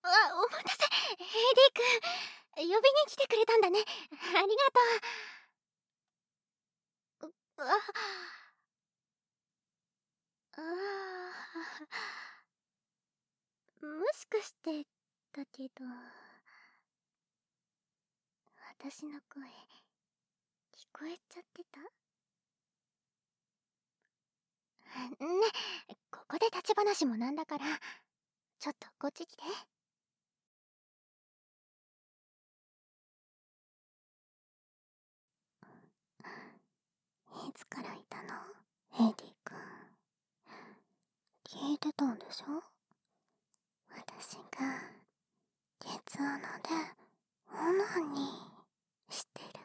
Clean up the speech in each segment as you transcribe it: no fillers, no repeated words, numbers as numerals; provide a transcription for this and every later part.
お待たせ。エディ君、呼びに来てくれたんだね。ありがとう。もしかしてだけど、私の声聞こえちゃってた？ね、ここで立ち話もなんだから、ちょっとこっち来て。いつからいたの？エディ君。聞いてたんでしょ？私が鉄穴でオナニーしてる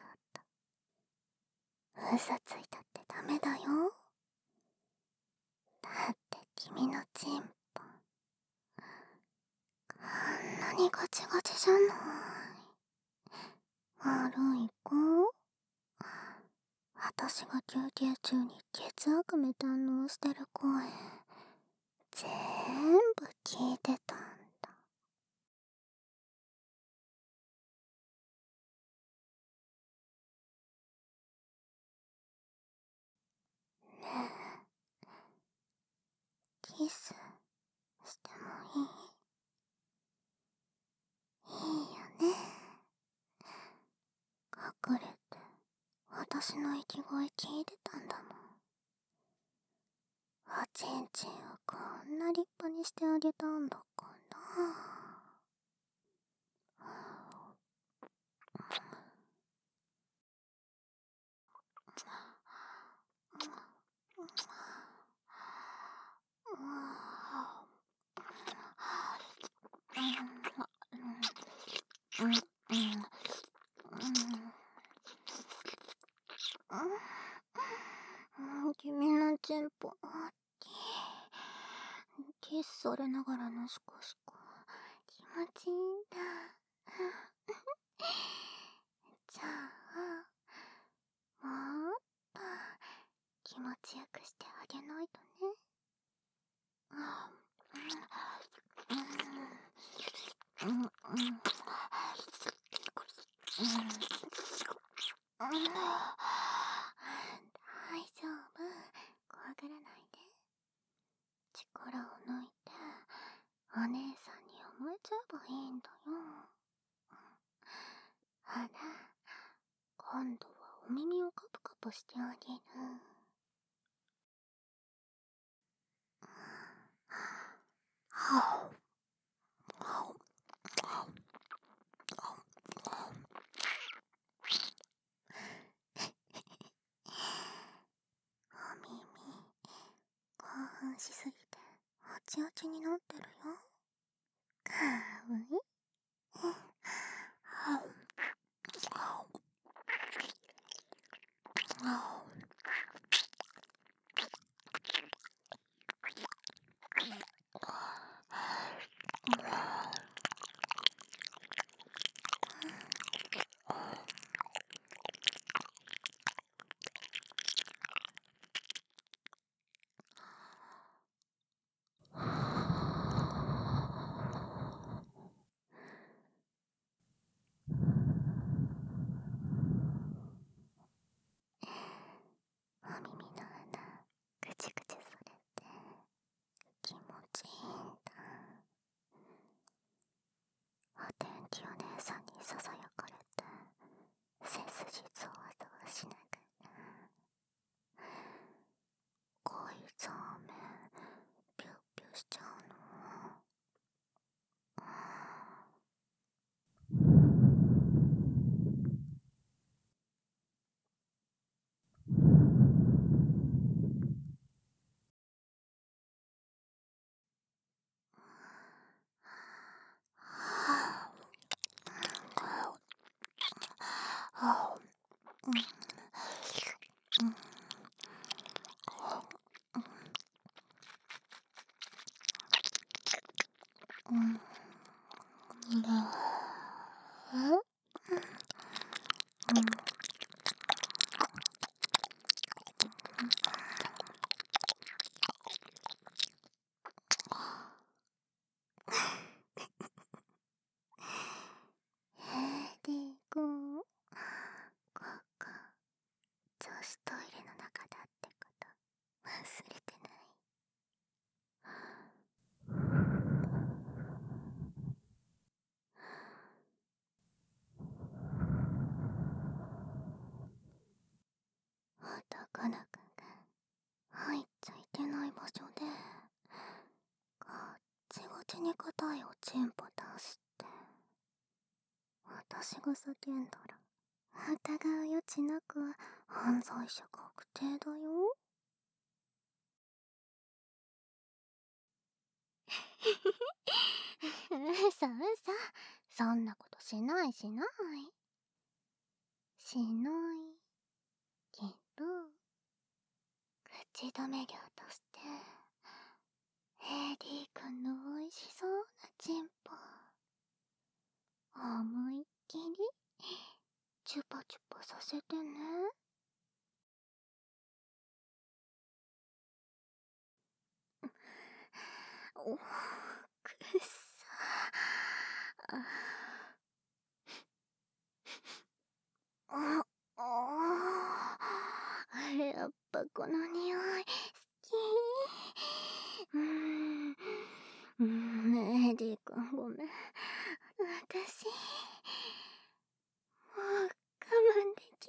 音。嘘ついたってダメだよ。だって君のチンポあんなにガチガチじゃない。悪い子？私が休憩中に血悪夢堪能してる声全部聞いてたんだ。ねえ、キスしてもいい？いいよね。隠れて私の息声聞いてたんだもん。おちんちんをこんな立派にしてあげたんだから。君のチンポ大きい。キスされながらのシコシコ気持ちいいんだ。じゃあもっと気持ちよくしてあげないとね。大丈夫、怖がらないで。力を抜いてお姉さんに思えちゃえばいいんだよ。ほら、今度はお耳をカプカプしてあげる。お耳興奮しすぎてあちあちになってるよ。かわいい。お耳の穴ぐちぐちされて気持ちいいんだ。お天気お姉さんにささやかれて背筋ゾワゾワしながら恋そうめんピュッピュしちゃうの。 口に硬いおちんぽ出して、私が叫んだら疑う余地なく犯罪者確定だよ。嘘嘘、そんなことしないしないしないけど、口止め料としてエディ君の美味しそうなチンポ思いっきりチュパチュパさせてね。お、くっさ。やっぱこの匂い好き。エディ君ごめん。私もう我慢でき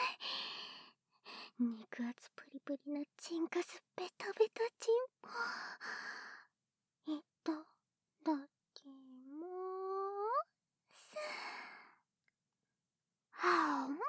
ない。肉厚プリプリなチンカスベタベタチンポいただきまーす。はぁ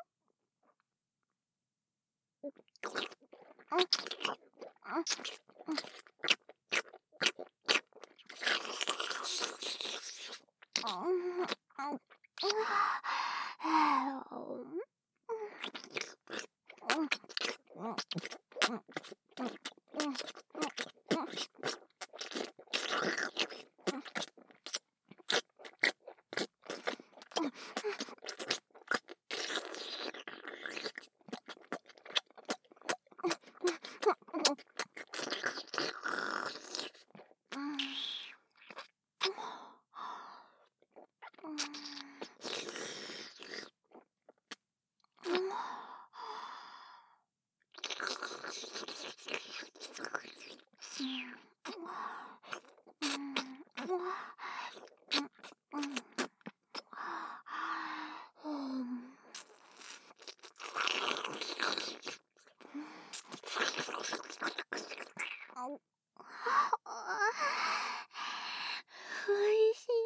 おいし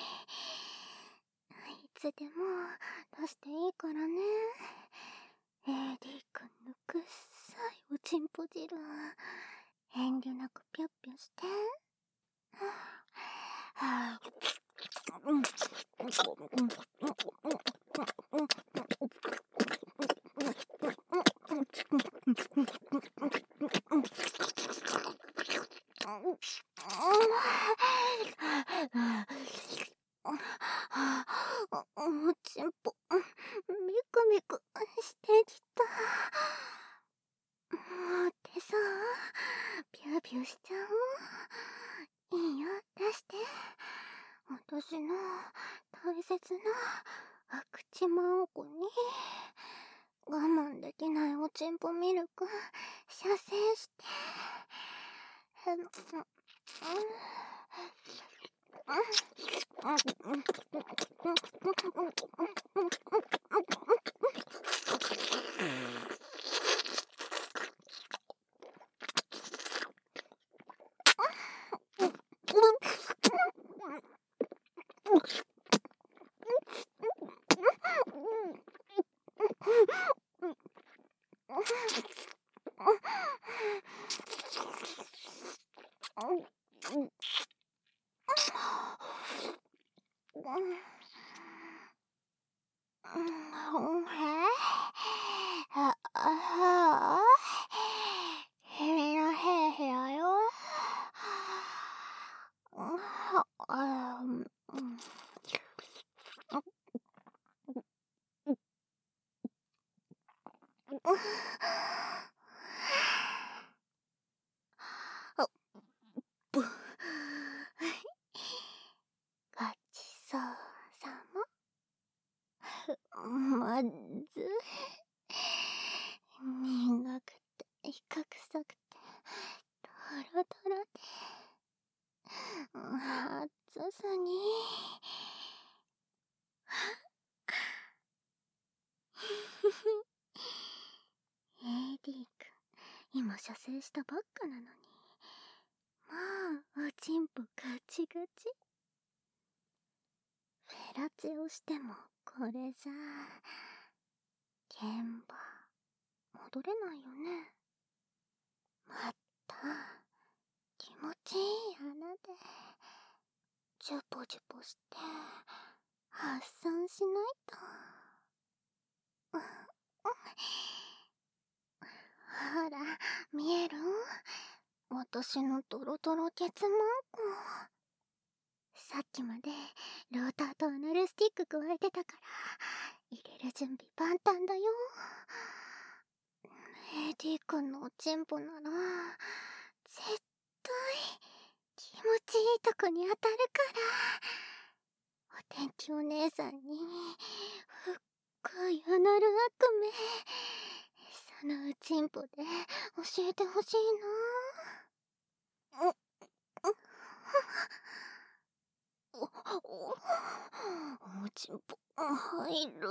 い。いつでも出していいからね。エディ君のくっさいおちんぽ汁、遠慮なくぴょっぴょして。おちんぽミクミクしてきた。もうってさ、ビュービューしちゃう。いいよ、出して。私の大切な口まんこに我慢できないおちんぽミルク射精して。君の部屋よ。ごちそうさま。まず苦くてイカ臭くてトロトロで暑さにエディ君今射精したばっかなのに、まあおちんぽガチガチ。フェラチオしてもこれじゃ現場戻れないよね。まった気持ちいい穴でジュポジュポして発散しないと。ほら見える？私のドロドロケツマンコ。さっきまでローターとアナルスティック加えてたから入れる準備万端だよ。AD 君のおちんぽなら絶対気持ちいいとこに当たるから。お天気お姉さんに深いアナル悪夢そのおちんぽで教えてほしいな。おちんぽ入る。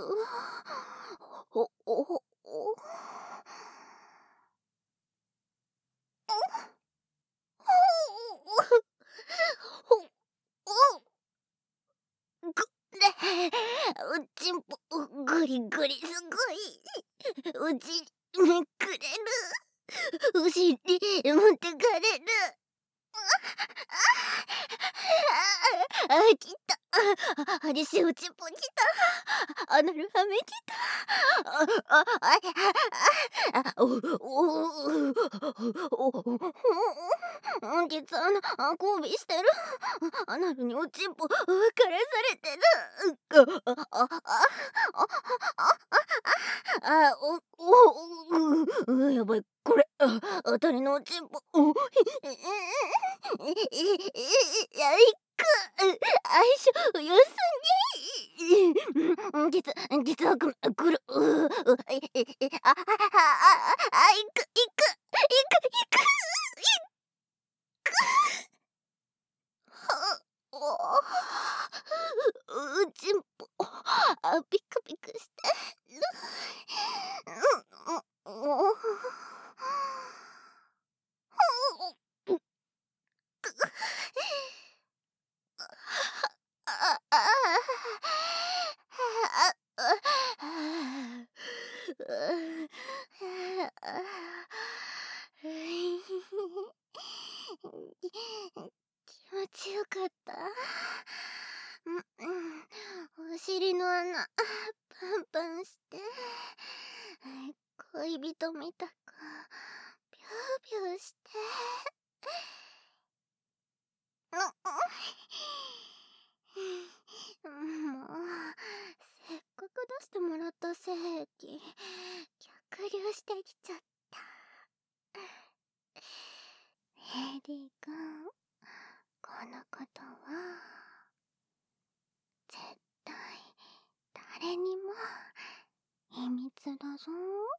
おちんぽグリグリすごい。おちめくれる。お尻持ってかれる。来た。ありしおちんぽ来た。アナルハメ来た。実は交尾してる。アナルにおちんぽからされてる。やばい、これ当たりのおちんぽ。やいく相性良すぎ。実は来る。いく。うちんぽピクピクしてる。気持ちよかった。お尻の穴パンパンして恋人みたくビュービューしてもうせっかく出してもらった精液逆流してきちゃった。ヘディ君このことは絶対誰にも秘密だぞ。